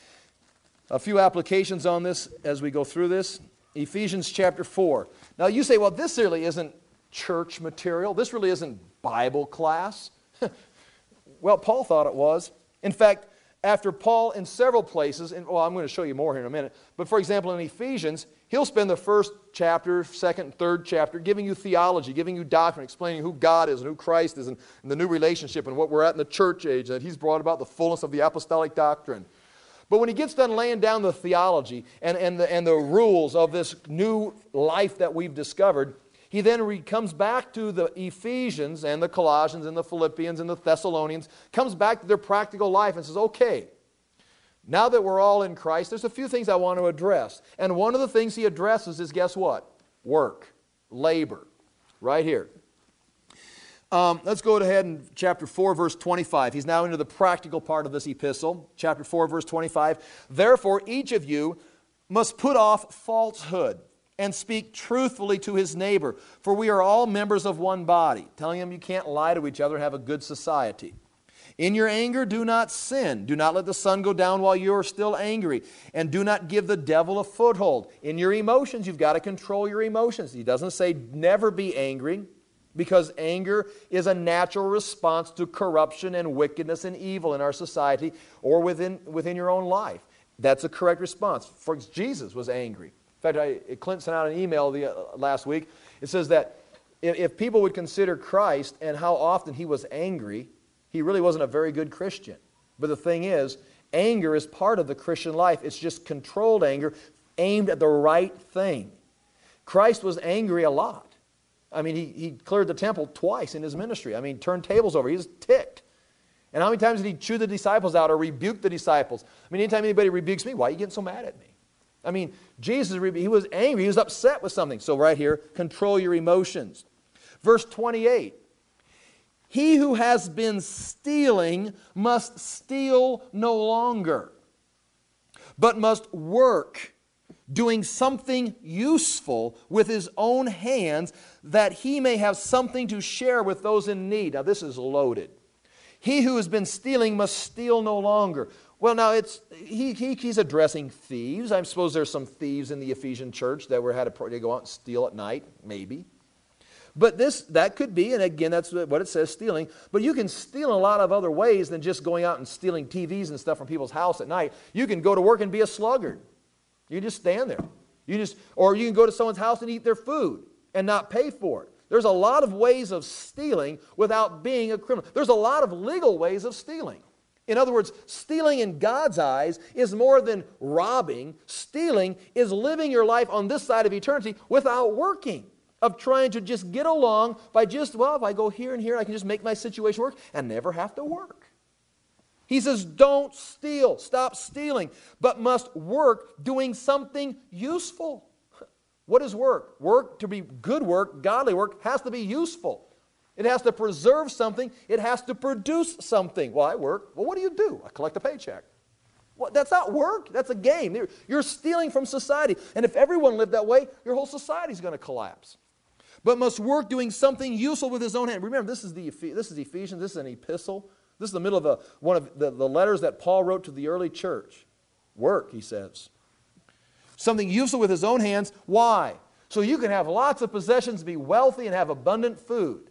A few applications on this as we go through this. Ephesians chapter 4. Now you say, well, this really isn't church material. This really isn't Bible class. Well, Paul thought it was. In fact, after Paul in several places, and I'm going to show you more here in a minute, but for example in Ephesians, he'll spend the first chapter, second, and third chapter giving you theology, giving you doctrine, explaining who God is and who Christ is and the new relationship and what we're at in the church age, that he's brought about the fullness of the apostolic doctrine. But when he gets done laying down the theology and the rules of this new life that we've discovered, he then comes back to the Ephesians and the Colossians and the Philippians and the Thessalonians, comes back to their practical life and says, okay, now that we're all in Christ, there's a few things I want to address. And one of the things he addresses is, guess what? Work, labor, right here. Let's go ahead in chapter 4, verse 25. He's now into the practical part of this epistle. Chapter 4, verse 25. Therefore, each of you must put off falsehood and speak truthfully to his neighbor, for we are all members of one body. Telling him you can't lie to each other and have a good society. In your anger, do not sin. Do not let the sun go down while you are still angry. And do not give the devil a foothold. In your emotions, you've got to control your emotions. He doesn't say never be angry, because anger is a natural response to corruption and wickedness and evil in our society or within your own life. That's a correct response. For Jesus was angry. In fact, Clint sent out an email last week. It says that if people would consider Christ and how often he was angry, he really wasn't a very good Christian. But the thing is, anger is part of the Christian life. It's just controlled anger aimed at the right thing. Christ was angry a lot. I mean, he cleared the temple twice in his ministry. I mean, turned tables over. He was ticked. And how many times did he chew the disciples out or rebuke the disciples? I mean, anytime anybody rebukes me, why are you getting so mad at me? I mean, Jesus, he was angry. He was upset with something. So right here, control your emotions. Verse 28. He who has been stealing must steal no longer, but must work, doing something useful with his own hands, that he may have something to share with those in need. Now this is loaded. He who has been stealing must steal no longer. Well, now he's addressing thieves. I suppose there's some thieves in the Ephesian church that they go out and steal at night, maybe. But that could be, and again, that's what it says, stealing. But you can steal in a lot of other ways than just going out and stealing TVs and stuff from people's house at night. You can go to work and be a sluggard. You just stand there. Or you can go to someone's house and eat their food and not pay for it. There's a lot of ways of stealing without being a criminal. There's a lot of legal ways of stealing. In other words, stealing in God's eyes is more than robbing. Stealing is living your life on this side of eternity without working, of trying to just get along by if I go here and here, I can just make my situation work and never have to work. He says, don't steal, stop stealing, but must work doing something useful. What is work? Work, to be good work, godly work, has to be useful. It has to preserve something. It has to produce something. Well, I work. Well, what do? I collect a paycheck. Well, that's not work. That's a game. You're stealing from society. And if everyone lived that way, your whole society is going to collapse. But must work doing something useful with his own hand. Remember, this is Ephesians. This is an epistle. This is the middle of one of the letters that Paul wrote to the early church. Work, he says. Something useful with his own hands. Why? So you can have lots of possessions, be wealthy, and have abundant food,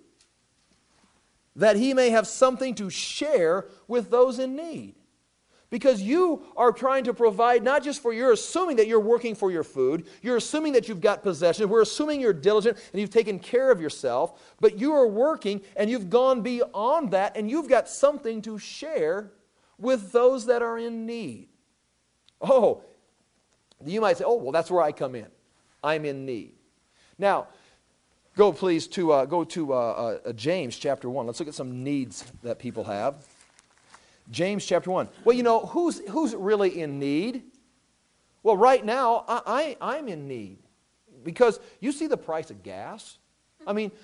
that he may have something to share with those in need. Because you are trying to provide not just you're assuming that you're working for your food, you're assuming that you've got possession, we're assuming you're diligent and you've taken care of yourself, but you are working and you've gone beyond that and you've got something to share with those that are in need. Oh, you might say, well, that's where I come in. I'm in need. Now, go please to James chapter 1. Let's look at some needs that people have. James chapter 1. Well, who's really in need? Well, right now, I'm in need. Because you see the price of gas. I mean,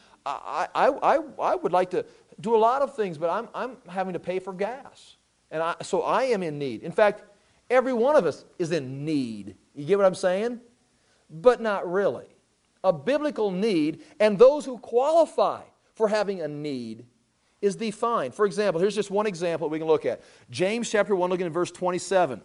I would like to do a lot of things, but I'm having to pay for gas. And so I am in need. In fact, Every one of us is in need. You get what I'm saying? But not really. A biblical need, and those who qualify for having a need, is defined. For example, here's just one example we can look at. James chapter 1, looking at verse 27.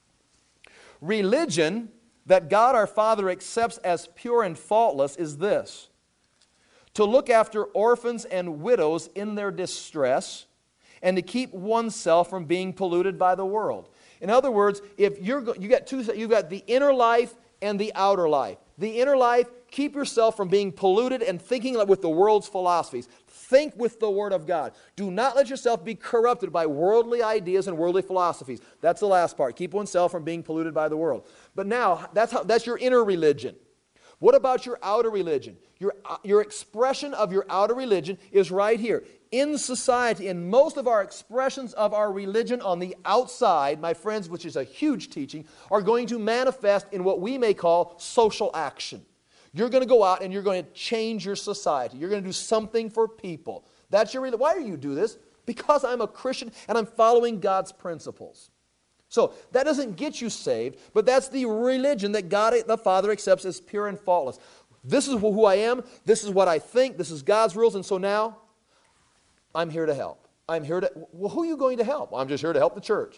Religion that God our Father accepts as pure and faultless is this: to look after orphans and widows in their distress, and to keep oneself from being polluted by the world. In other words, if you've got the inner life and the outer life. The inner life, keep yourself from being polluted and thinking with the world's philosophies. Think with the Word of God. Do not let yourself be corrupted by worldly ideas and worldly philosophies. That's the last part. Keep oneself from being polluted by the world. But now, that's your inner religion. What about your outer religion? Your expression of your outer religion is right here. In society, in most of our expressions of our religion on the outside, my friends, which is a huge teaching, are going to manifest in what we may call social action. You're going to go out and you're going to change your society. You're going to do something for people. That's your religion. Why do you do this? Because I'm a Christian and I'm following God's principles. So that doesn't get you saved, but that's the religion that God the Father accepts as pure and faultless. This is who I am. This is what I think. This is God's rules. And so now, I'm here to help. Well, who are you going to help? Well, I'm just here to help the church.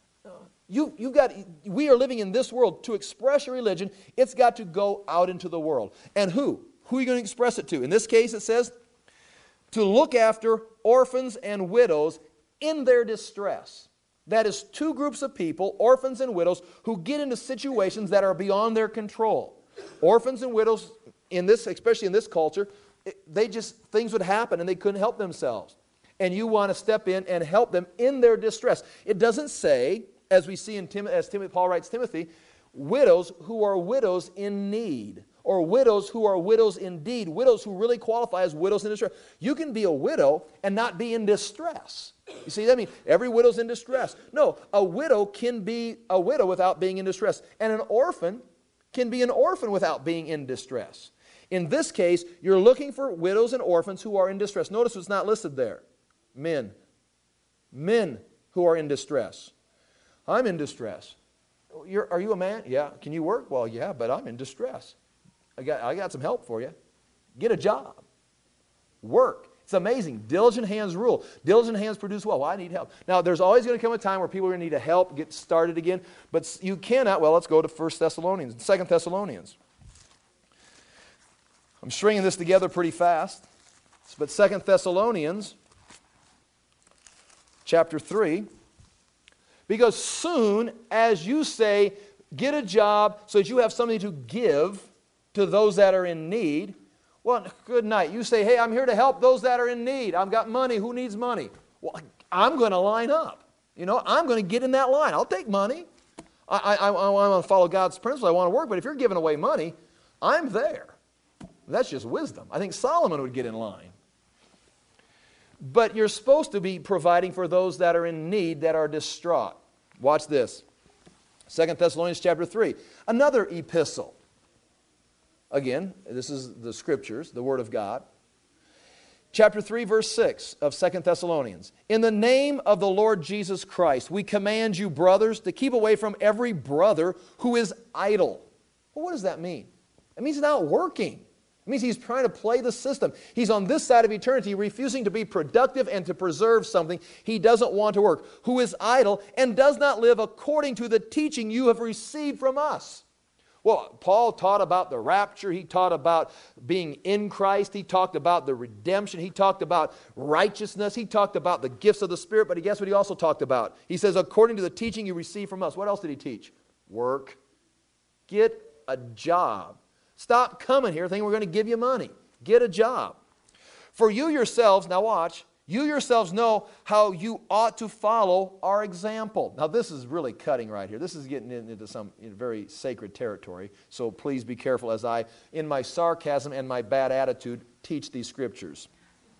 We are living in this world. To express your religion, it's got to go out into the world. And who? Who are you going to express it to? In this case, it says, to look after orphans and widows in their distress. That is two groups of people, orphans and widows, who get into situations that are beyond their control. Orphans and widows, especially in this culture, things would happen and they couldn't help themselves. And you want to step in and help them in their distress. It doesn't say, as we see Paul writes Timothy, widows who are widows in need, or widows who are widows indeed, widows who really qualify as widows in distress. You can be a widow and not be in distress. You see, that means every widow's in distress. No, a widow can be a widow without being in distress. And an orphan can be an orphan without being in distress. In this case, you're looking for widows and orphans who are in distress. Notice what's not listed there. Men. Men who are in distress. I'm in distress. Are you a man? Yeah. Can you work? Well, yeah, but I'm in distress. I got some help for you. Get a job. Work. It's amazing. Diligent hands rule. Diligent hands produce well. Well, I need help. Now, there's always going to come a time where people are going to need help, get started again. But you cannot. Well, let's go to 1 Thessalonians, 2 Thessalonians. I'm stringing this together pretty fast. But 2 Thessalonians, chapter 3. Because soon as you say, get a job so that you have something to give to those that are in need. Well, good night. You say, hey, I'm here to help those that are in need. I've got money. Who needs money? Well, I'm going to line up. I'm going to get in that line. I'll take money. I want to follow God's principles. I want to work. But if you're giving away money, I'm there. That's just wisdom. I think Solomon would get in line. But you're supposed to be providing for those that are in need, that are distraught. Watch this. 2 Thessalonians chapter 3. Another epistle. Again, this is the Scriptures, the Word of God. Chapter 3, verse 6 of 2 Thessalonians. In the name of the Lord Jesus Christ, we command you, brothers, to keep away from every brother who is idle. Well, what does that mean? It means he's not working. It means he's trying to play the system. He's on this side of eternity, refusing to be productive and to preserve something he doesn't want to work, who is idle and does not live according to the teaching you have received from us. Well, Paul taught about the rapture. He taught about being in Christ. He talked about the redemption. He talked about righteousness. He talked about the gifts of the Spirit. But guess what he also talked about? He says, according to the teaching you received from us. What else did he teach? Work. Get a job. Stop coming here thinking we're going to give you money. Get a job. For you yourselves, now watch, you yourselves know how you ought to follow our example. Now this is really cutting right here. This is getting into some very sacred territory. So please be careful as I, in my sarcasm and my bad attitude, teach these scriptures.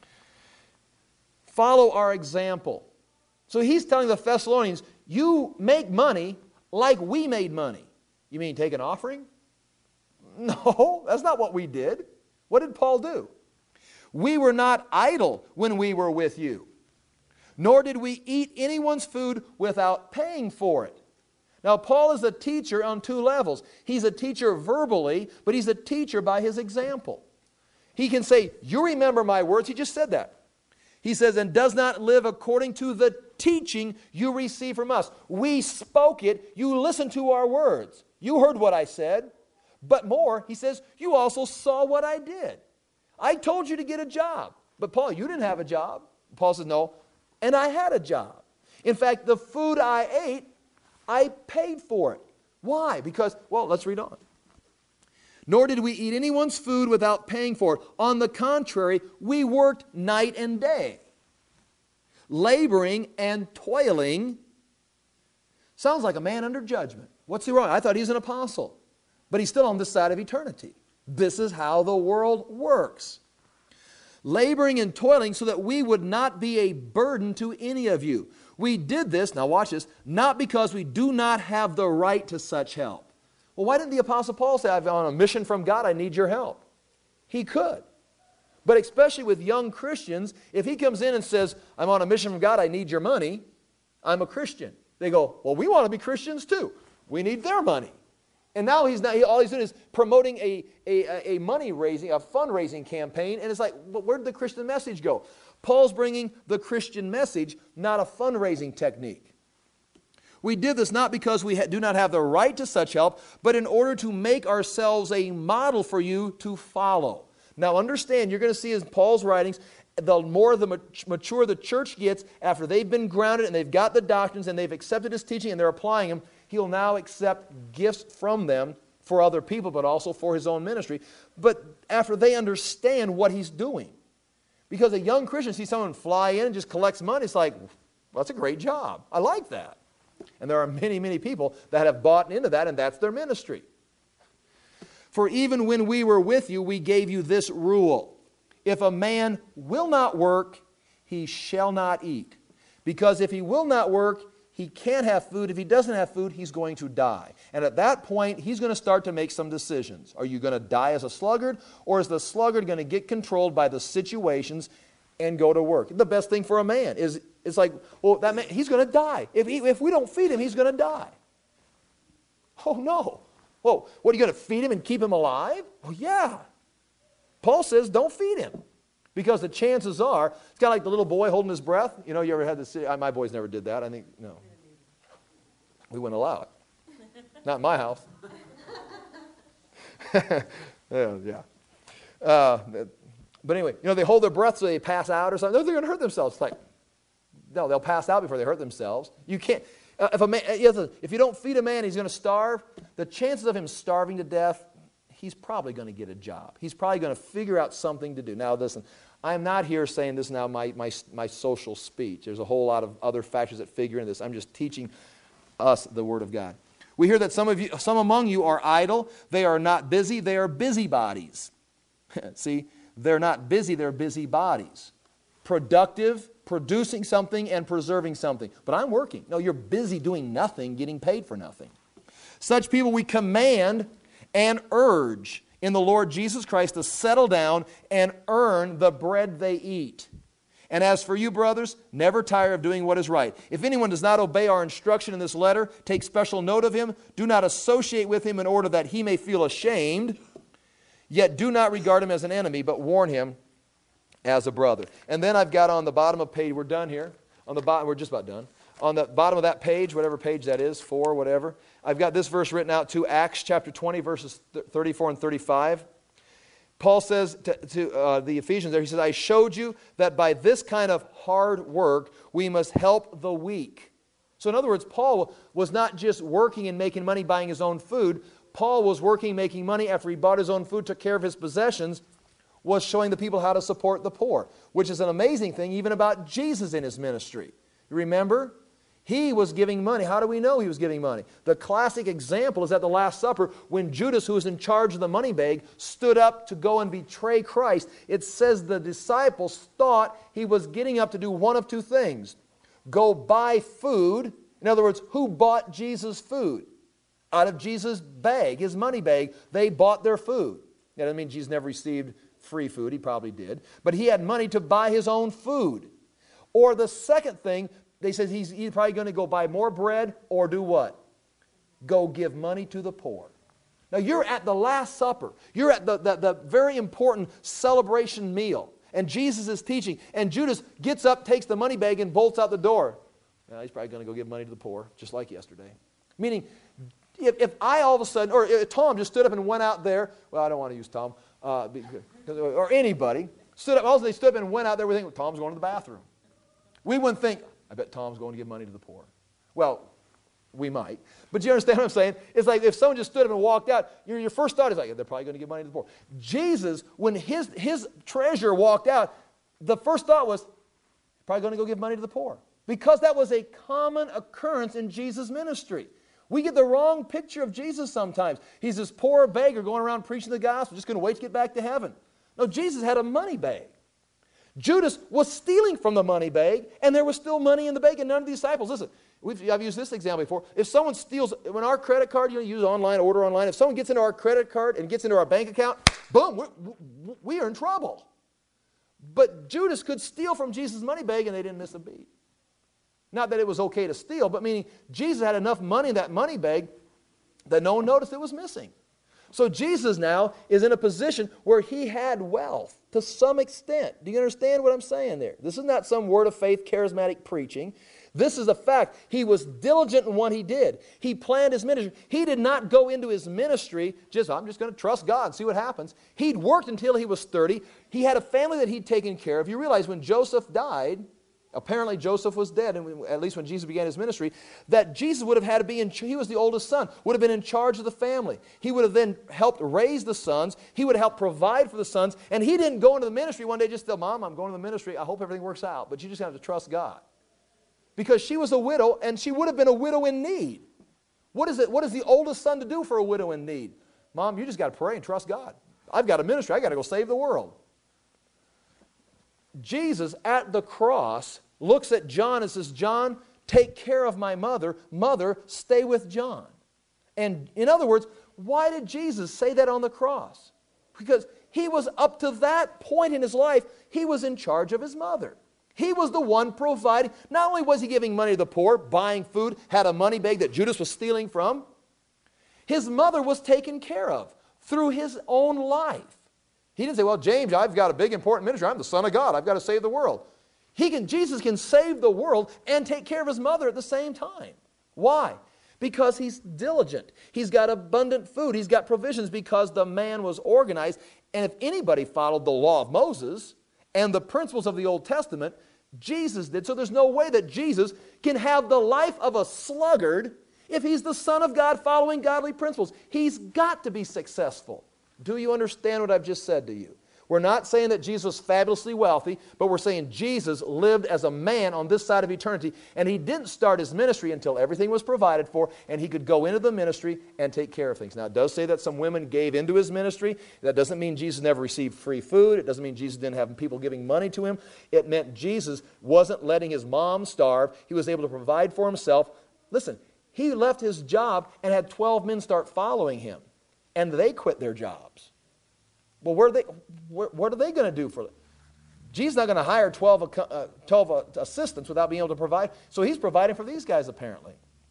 Follow our example. So he's telling the Thessalonians, you make money like we made money. You mean take an offering? No, that's not what we did. What did Paul do? We were not idle when we were with you, nor did we eat anyone's food without paying for it. Now, Paul is a teacher on two levels. He's a teacher verbally, but he's a teacher by his example. He can say, you remember my words. He just said that. He says, and does not live according to the teaching you receive from us. We spoke it. You listened to our words. You heard what I said. But more, he says, you also saw what I did. I told you to get a job. But Paul, you didn't have a job. Paul says, no, and I had a job. In fact, the food I ate, I paid for it. Why? Because, well, let's read on. Nor did we eat anyone's food without paying for it. On the contrary, we worked night and day, laboring and toiling. Sounds like a man under judgment. What's he wrong? I thought he's an apostle. But he's still on this side of eternity. This is how the world works. Laboring and toiling so that we would not be a burden to any of you. We did this, now watch this, not because we do not have the right to such help. Well, why didn't the Apostle Paul say, I'm on a mission from God, I need your help? He could. But especially with young Christians, if he comes in and says, I'm on a mission from God, I need your money, I'm a Christian. They go, well, we want to be Christians too. We need their money. And now all he's doing is promoting a money-raising, a fundraising campaign, and it's like, well, where did the Christian message go? Paul's bringing the Christian message, not a fundraising technique. We did this not because we do not have the right to such help, but in order to make ourselves a model for you to follow. Now understand, you're going to see in Paul's writings, the more mature the church gets, after they've been grounded and they've got the doctrines and they've accepted his teaching and they're applying them, he'll now accept gifts from them for other people, but also for his own ministry. But after they understand what he's doing. Because a young Christian sees someone fly in and just collects money, it's like, well, that's a great job. I like that. And there are many, many people that have bought into that, and that's their ministry. For even when we were with you, we gave you this rule. If a man will not work, he shall not eat. Because if he will not work, he can't have food. If he doesn't have food, he's going to die. And at that point, he's going to start to make some decisions. Are you going to die as a sluggard, or is the sluggard going to get controlled by the situations and go to work? The best thing for a man is, it's like, well, that man, he's going to die. If we don't feed him, he's going to die. Oh, no. Whoa, what, are you going to feed him and keep him alive? Well, yeah. Paul says, don't feed him. Because the chances are, it's kind of like the little boy holding his breath. You know, you ever had this? My boys never did that. I think, no. We wouldn't allow it. Not in my house. Yeah. But anyway, you know, they hold their breath so they pass out or something. They're going to hurt themselves. It's like, no, they'll pass out before they hurt themselves. You can't. If you don't feed a man, he's going to starve. The chances of him starving to death, he's probably going to get a job. He's probably going to figure out something to do. Now, listen, I'm not here saying this now my social speech. There's a whole lot of other factors that figure into this. I'm just teaching us the Word of God. We hear that some among you are idle. They are not busy. They are busybodies. See, they're not busy. They're busybodies. Productive, producing something, and preserving something. But I'm working. No, you're busy doing nothing, getting paid for nothing. Such people we command and urge in the Lord Jesus Christ to settle down and earn the bread they eat. And as for you, brothers, never tire of doing what is right. If anyone does not obey our instruction in this letter, take special note of him. Do not associate with him in order that he may feel ashamed. Yet do not regard him as an enemy, but warn him as a brother. And then I've got on the bottom of page, we're done here. On the bottom, we're just about done. On the bottom of that page, whatever page that is, 4, whatever, I've got this verse written out to Acts chapter 20, verses 34 and 35. Paul says to the Ephesians there, he says, I showed you that by this kind of hard work, we must help the weak. So in other words, Paul was not just working and making money buying his own food. Paul was working, making money after he bought his own food, took care of his possessions, was showing the people how to support the poor, which is an amazing thing even about Jesus in his ministry. You remember? He was giving money. How do we know he was giving money? The classic example is at the Last Supper when Judas, who was in charge of the money bag, stood up to go and betray Christ. It says the disciples thought he was getting up to do one of two things. Go buy food. In other words, who bought Jesus food? Out of Jesus' bag, his money bag, they bought their food. That doesn't mean Jesus never received free food. He probably did. But he had money to buy his own food. Or the second thing, they said he's probably going to go buy more bread or do what? go give money to the poor. Now, you're at the Last Supper. You're at the very important celebration meal. And Jesus is teaching. And Judas gets up, takes the money bag, and bolts out the door. Well, he's probably going to go give money to the poor, just like yesterday. Meaning, if I all of a sudden, or if Tom just stood up and went out there, well, I don't want to use Tom, or anybody, stood up, all of a sudden they stood up and went out there, we think, well, Tom's going to the bathroom. We wouldn't think, I bet Tom's going to give money to the poor. Well, we might. But you understand what I'm saying? It's like if someone just stood up and walked out, your first thought is like, they're probably going to give money to the poor. Jesus, when his treasurer walked out, the first thought was, probably going to go give money to the poor. Because that was a common occurrence in Jesus' ministry. We get the wrong picture of Jesus sometimes. He's this poor beggar going around preaching the gospel, just going to wait to get back to heaven. No, Jesus had a money bag. Judas was stealing from the money bag, and there was still money in the bag, and none of the disciples. Listen, I've used this example before. If someone steals, when our credit card, you use online, order online, if someone gets into our credit card and gets into our bank account, boom, we are in trouble. But Judas could steal from Jesus' money bag, and they didn't miss a beat. Not that it was okay to steal, but meaning Jesus had enough money in that money bag that no one noticed it was missing. So Jesus now is in a position where he had wealth to some extent. Do you understand what I'm saying there? This is not some word of faith charismatic preaching. This is a fact. He was diligent in what he did. He planned his ministry. He did not go into his ministry I'm just going to trust God and see what happens. He'd worked until he was 30. He had a family that he'd taken care of. You realize when Joseph died, apparently Joseph was dead, and at least when Jesus began his ministry, that Jesus would have had to be he was the oldest son, would have been in charge of the family. He would have then helped raise the sons. He would have helped provide for the sons, and he didn't go into the ministry one day just tell, Mom, I'm going to the ministry. I hope everything works out. But you just have to trust God. Because she was a widow, and she would have been a widow in need. What is the oldest son to do for a widow in need? Mom, you just got to pray and trust God. I've got a ministry. I've got to go save the world. Jesus at the cross looks at John and says, John, take care of my mother. Mother, stay with John. And in other words, why did Jesus say that on the cross? Because he was up to that point in his life, he was in charge of his mother. He was the one providing. Not only was he giving money to the poor, buying food, had a money bag that Judas was stealing from, his mother was taken care of through his own life. He didn't say, well, James, I've got a big important ministry. I'm the Son of God. I've got to save the world. Jesus can save the world and take care of his mother at the same time. Why? Because he's diligent. He's got abundant food. He's got provisions because the man was organized. And if anybody followed the law of Moses and the principles of the Old Testament, Jesus did. So there's no way that Jesus can have the life of a sluggard if he's the Son of God following godly principles. He's got to be successful. Do you understand what I've just said to you? We're not saying that Jesus was fabulously wealthy, but we're saying Jesus lived as a man on this side of eternity, and he didn't start his ministry until everything was provided for, and he could go into the ministry and take care of things. Now, it does say that some women gave into his ministry. That doesn't mean Jesus never received free food. It doesn't mean Jesus didn't have people giving money to him. It meant Jesus wasn't letting his mom starve. He was able to provide for himself. Listen, he left his job and had 12 men start following him, and they quit their jobs. Well, what are they going to do for it? Jesus is not going to hire 12 assistants without being able to provide. So he's providing for these guys apparently.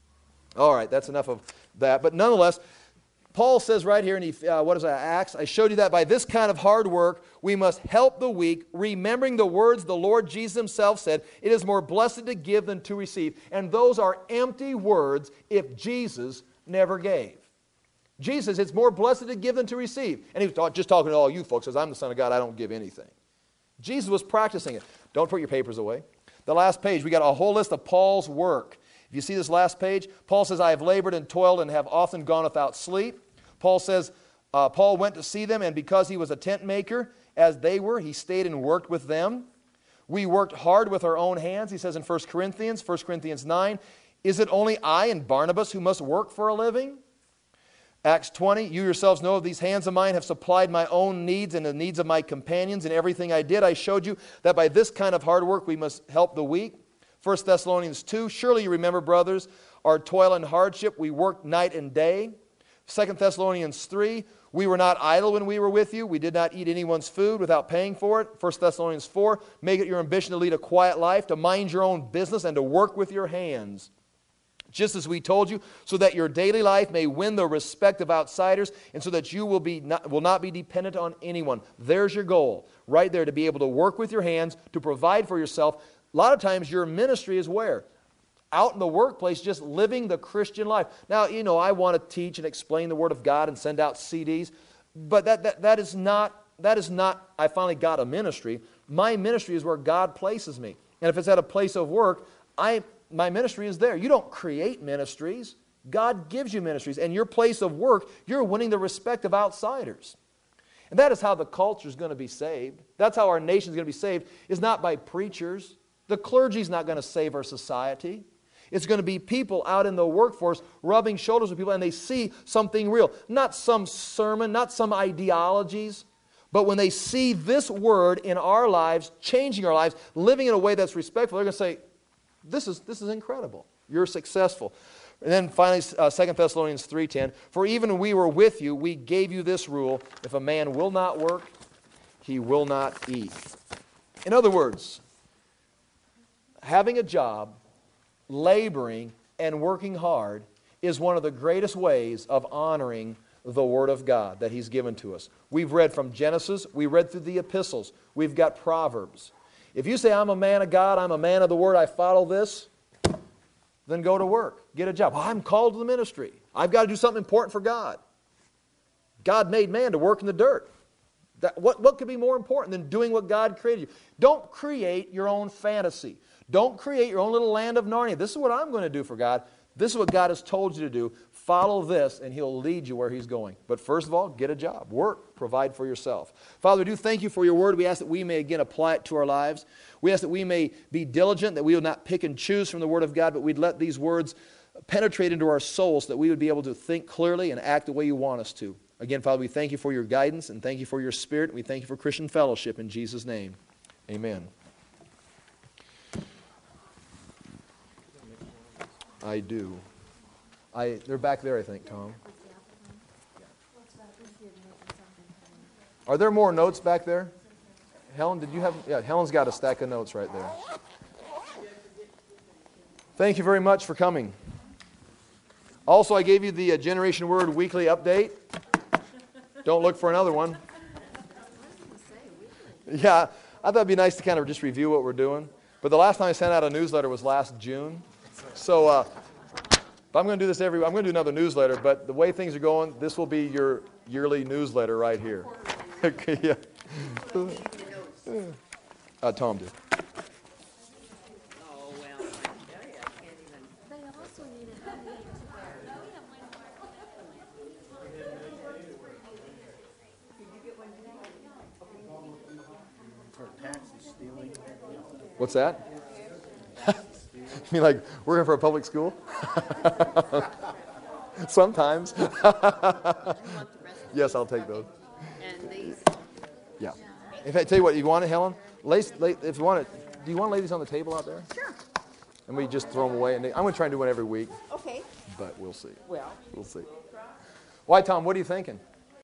All right, that's enough of that. But nonetheless, Paul says right here in Acts, I showed you that by this kind of hard work we must help the weak, remembering the words the Lord Jesus himself said, it is more blessed to give than to receive. And those are empty words if Jesus never gave. Jesus, it's more blessed to give than to receive. And he was just talking to all you folks, says, I'm the Son of God, I don't give anything. Jesus was practicing it. Don't put your papers away. The last page, we got a whole list of Paul's work. If you see this last page, Paul says, I have labored and toiled and have often gone without sleep. Paul says, Paul went to see them, and because he was a tent maker, as they were, he stayed and worked with them. We worked hard with our own hands, he says in 1 Corinthians 9. Is it only I and Barnabas who must work for a living? Acts 20, you yourselves know these hands of mine have supplied my own needs and the needs of my companions. In everything I did, I showed you that by this kind of hard work we must help the weak. 1 Thessalonians 2, surely you remember, brothers, our toil and hardship. We worked night and day. 2 Thessalonians 3, we were not idle when we were with you. We did not eat anyone's food without paying for it. 1 Thessalonians 4, make it your ambition to lead a quiet life, to mind your own business, and to work with your hands. just as we told you, so that your daily life may win the respect of outsiders, and so that you will not be dependent on anyone. There's your goal, right there, to be able to work with your hands, to provide for yourself. A lot of times your ministry is where? Out in the workplace, just living the Christian life. Now, I want to teach and explain the Word of God and send out CDs, but that is not, I finally got a ministry. My ministry is where God places me. And if it's at a place of work, my ministry is there. You don't create ministries. God gives you ministries. And your place of work, you're winning the respect of outsiders. And that is how the culture is going to be saved. That's how our nation is going to be saved, is not by preachers. The clergy is not going to save our society. It's going to be people out in the workforce rubbing shoulders with people, and they see something real. Not some sermon, not some ideologies, but when they see this Word in our lives, changing our lives, living in a way that's respectful, they're going to say, this is incredible. You're successful. And then finally, 2 Thessalonians 3:10, for even when we were with you, we gave you this rule, if a man will not work, he will not eat. In other words, having a job, laboring, and working hard is one of the greatest ways of honoring the Word of God that He's given to us. We've read from Genesis, we read through the epistles, we've got Proverbs. If you say, I'm a man of God, I'm a man of the Word, I follow this, then go to work, get a job. Well, I'm called to the ministry. I've got to do something important for God. God made man to work in the dirt. What could be more important than doing what God created you? Don't create your own fantasy. Don't create your own little land of Narnia. This is what I'm going to do for God. This is what God has told you to do. Follow this, and He'll lead you where He's going. But first of all, get a job. Work. Provide for yourself. Father, we do thank You for Your Word. We ask that we may again apply it to our lives. We ask that we may be diligent, that we will not pick and choose from the Word of God, but we'd let these words penetrate into our souls so that we would be able to think clearly and act the way You want us to. Again, Father, we thank You for Your guidance, and thank You for Your Spirit. We thank You for Christian fellowship in Jesus' name. Amen. I do. They're back there, I think, Tom. Are there more notes back there? Helen, did you have... Yeah, Helen's got a stack of notes right there. Thank you very much for coming. Also, I gave you the Generation Word Weekly Update. Don't look for another one. Yeah, I thought it'd be nice to kind of just review what we're doing. But the last time I sent out a newsletter was last June. So, if I'm going to do this I'm going to do another newsletter, but the way things are going, this will be your yearly newsletter right here. Yeah. Tom did. Oh, well, I tell you, I can't even. They also need an update to where. What's that? You mean like working for a public school? Sometimes. Yes, I'll take those. And these, Yeah. If I tell you what, you want it, Helen? If you want it, do you want to lay these on the table out there? sure, And we just throw them away. And I'm going to try and do one every week, okay, but we'll see. well. We'll see. Why, Tom, what are you thinking?